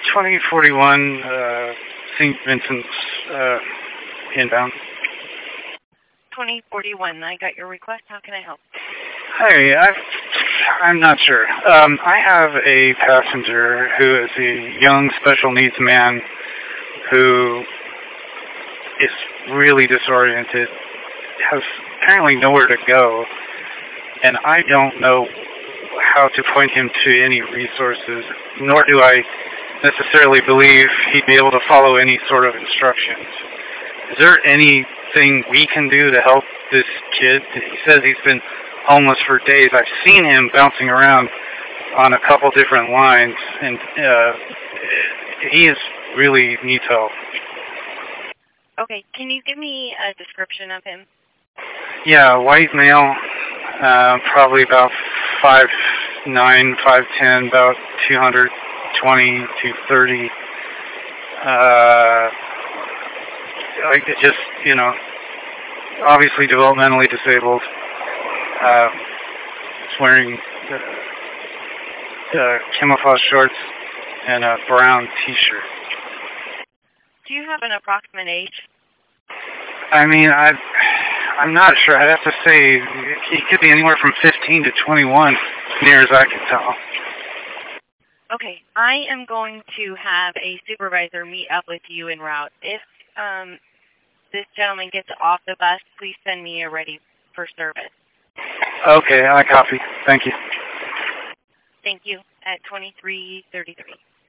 2041 St. Vincent's inbound. 2041, I got your request. How can I help? Hey, I'm not sure. I have a passenger who is a young special needs man who is really disoriented, has apparently nowhere to go, and I don't know how to point him to any resources, nor do I necessarily believe he'd be able to follow any sort of instructions. Is there anything we can do to help this kid? He says he's been homeless for days. I've seen him bouncing around on a couple different lines, and he really needs help. Okay, can you give me a description of him? Yeah, white male, probably about 5'9", 5'10", about 220 to 30. Like just, obviously developmentally disabled. He's wearing camouflage shorts and a brown T-shirt. Do you have an approximate age? I mean, I'm not sure. I'd have to say he could be anywhere from 15 to 21, near as I can tell. Okay, I am going to have a supervisor meet up with you en route. If this gentleman gets off the bus, please send me a ready for service. Okay, I copy. Thank you. Thank you. At 2333.